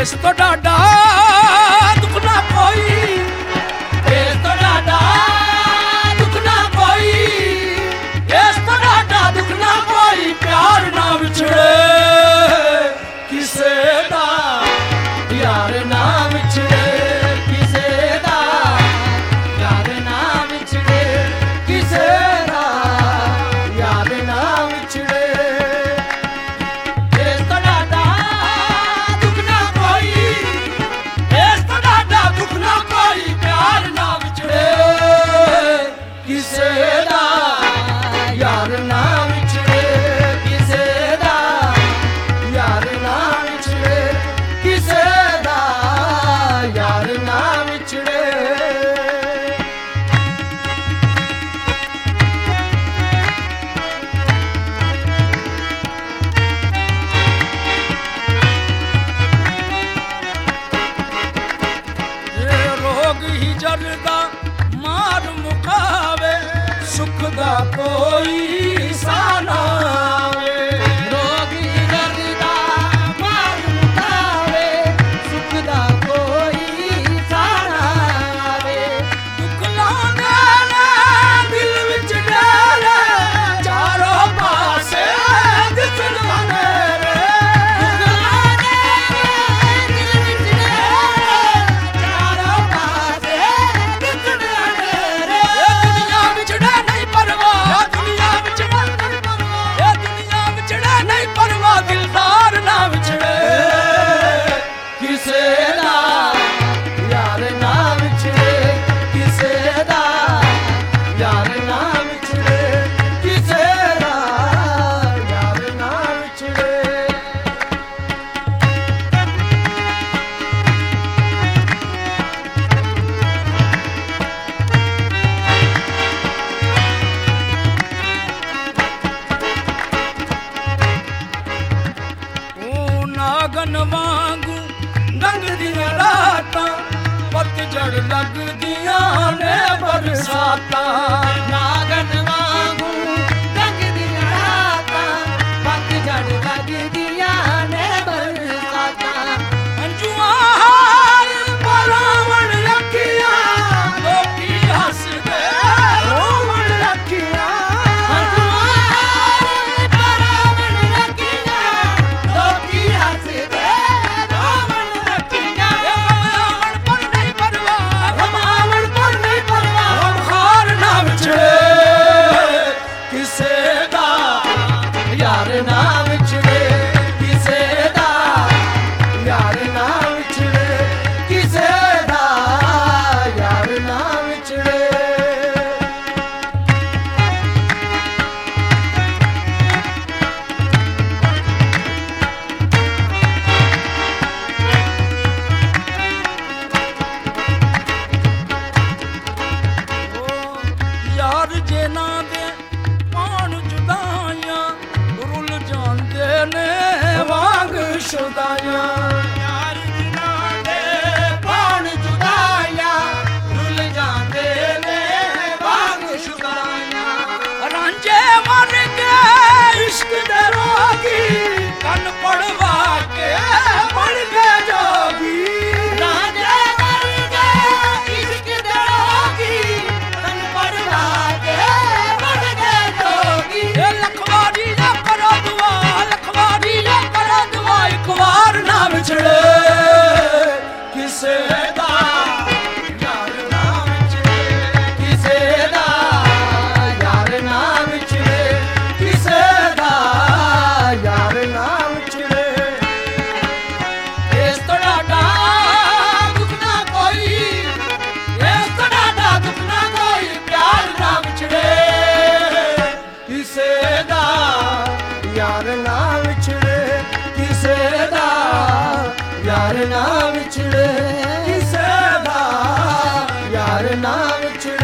ਇਸ ਤੋਂ ਡਾਡਾ ਦੁੱਖ ਨਾ ਕੋਈ, ਇਸ ਤੋਂ ਡਾਡਾ ਦੁੱਖ ਨਾ ਕੋਈ, ਇਸ ਤੋਂ ਡਾਡਾ ਦੁੱਖ ਨਾ ਕੋਈ, ਪਿਆਰ ਨਾ ਵਿਛੜੇ ਕਿਸੇ ਦਾ, ਯਾਰ ਨਾ ਵਿਛੜੇ ਕਿਸੇ ਦਾ, ਯਾਰ ਨਾ ਵਿਛੜੇ ਕਿਸੇ ਦਾ, ਯਾਰ ਨਾ ਵਿਛੜੇ। ਇਸ ਤੋਂ ਡਾਡਾ ਦੁੱਖ ਨਾ ਕੋਈ, ਇਸ ਤੋਂ ਡਾਡਾ ਦੁੱਖ ਨਾ ਕੋਈ, ਪਿਆਰ ਨਾ ਵਿਛੜੇ ਕਿਸੇ ਦਾ, ਯਾਰ ਨਾ ਵਿਛੜੇ ਕਿਸੇ ਦਾ, ਯਾਰ ਨਾ ਵਿਛੜੇ ਕਿਸੇ ਦਾ, ਯਾਰ ਨਾ ਵਿਛੜੇ। ਇਹ ਰੋਗ ਹੀ ਜਰਦਾ ਮਾਰ ਮੁਕਾਵੇ, ਸੁਖ ਦਾ ਕੋਈ ਸਾਹ ਨਾ ਆਵੇ। ਰੋਗ ਹੀ ਜਰਦਾ ਮਾਰ ਮੁਕਾਵੇ, ਸੁਖ ਦਾ ਕੋਈ ਸਾਹ ਨਾ ਆਵੇ। ਦੁੱਖ ਲਾਉਂਦੇ ਨੇ ਦਿਲ ਵਿੱਚ ਡੇਰੇ, ਚਾਰੋਂ ਪਾਸੇ ਦਿਸਣ ਹਨੇਰੇ। ਦੁੱਖ ਲਾਉਂਦੇ ਨੇ ਦਿਲ ਵਿੱਚ ਡੇਰੇ, ਚਾਰੋਂ ਪਾਸੇ ਦਿਸਣ ਹਨੇਰੇ। ਇਹ ਦੁਨੀਆ ਵਿਛੜੇ ਨਹੀਂ ਪਰਵਾਹ, ਦੁਨੀਆ ਵਿਛੜੇ ਨਹੀਂ ਪਰਵਾਹ, ਇਹ ਦੁਨੀਆ ਵਿਛੜੇ ਨਹੀਂ ਪਰਵਾਹ, ਦਿਲਦਾਰ ਨਾ ਵਿਛੜੇ ਕਿਸੇ ਦਾ, ਯਾਰ ਨਾ ਵਿਛੜੇ ਕਿਸੇ ਦਾ, ਯਾਰ ਨਾ ਵਿਛੜੇ ਕਿਸੇ ਦਾ, ਯਾਰ ਨਾ ਵਿਛੜੇ। ਉਹ ਨਾਗਨ ਵਾਂਗੂ ਲੰਘਦੀਆਂ ਰਾਤਾਂ, ਪਤਝੜ ਲੱਗਦੀਆਂ ਨੇ ਬਰਸਾਤਾਂ। ਨਾਗਨ ਵਾਂਗੂ ਲੰਘਦੀਆਂ ਰਾਤਾਂ, ਪਤਝੜ ਲੱਗਦੀਆਂ ਨੇ ਬਰਸਾਤਾਂ। ਅੰਜੂਆਂ ਹਾਰ ਪਰਾਵਣ ਅੱਖੀਆਂ, ਲੋਕੀ ਹੱਸਦੇ ਰੋਵਣ ਅੱਖੀਆਂ। ਹੰਝੂਆਂ ਪਰਾਵਣ ਲੱਗੀਆਂ, ਲੋਕੀ ਹੱਸਦੇ ਰੋਵਣ ਅੱਖੀਆਂ। ਰਮਾਵਣ ਪਰ ਨਹੀਂ ਪਰਵਾਹ, ਰਮਾਵਣ ਪਰ ਨਹੀਂ ਪਰਵਾਹ, ਹਮਖਾਰ ਨਾ ਵਿਛੜੇ ਕਿਸੇ ਦਾ, ਯਾਰ ਨਾ ਵਿਛੜੇ ਕਿਸੇ ਦਾ, ਯਾਰ ਨਾ ਵਿਛੜੇ ਕਿਸੇ ਦਾ, ਯਾਰ ਨਾ ਵਿਛੜੇ। ਯਾਰ ਜੇ ਨਾ ਦੇ ਪਾਣ ਜੁਦਾਈਆਂ, ਰੁੱਲ ਜਾਂਦੇ ਨੇ ਵਾਂਗ ਸ਼ੁਦਾਈਆਂ। ਯਾਰ ਨਾ ਦੇ ਪਾਣ ਜੁਦਾਈਆਂ, ਰੁੱਲ ਜਾਂਦੇ ਨੇ ਵਾਂਗ ਸ਼ੁਦਾਈਆਂ। ਰਾਂਝੇ ਮਰ ਕੇ ਇਸ਼ਕ ਦੇ ਰੋਗੀ, ਕੰਨ ਪੜਵਾ ਕੇ ਬਣ ਗਏ ਜੋਗੀ। ਰਾਂਝੇ ਮਰ ਗਏ ਇਸ਼ਕ ਦੇ ਰੋਗੀ, ਤਨ ਪੜਵਾ ਕੇ ਬਣ ਗਏ ਜੋਗੀ। ਇਹ ਲਖਵਾਰੀ ਨਾ ਕਰੋ ਦੁਆ, ਲਖਵਾਰੀ ਨਾ ਕਰੋ ਦੁਆ, ਇੱਕ ਵਾਰ ਨਾ ਵਿਛੜੇ ਕਿਸੇ ਦਾ, ਯਾਰ ਨਾ ਵਿਛੜੇ ਕਿਸੇ ਦਾ, ਯਾਰ ਨਾ ਵਿਛੜੇ ਕਿਸੇ ਦਾ, ਯਾਰ ਨਾ ਵਿਛੜੇ। ਇਸ ਤੋਂ ਡਾਢਾ ਦੁੱਖ ਨਾ ਕੋਈ, ਇਸ ਤੋਂ ਡਾਢਾ ਦੁੱਖ ਨਾ ਕੋਈ, ਪਿਆਰ ਨਾ ਵਿਛੜੇ ਕਿਸੇ ਦਾ, ਯਾਰ ਨਾ ਵਿਛੜੇ ਕਿਸੇ ਦਾ, ਯਾਰ ਨਾ ਵਿਛੜੇ ਕਿਸੇ ਦਾ, ਯਾਰ ਨਾ ਵਿਛੜੇ।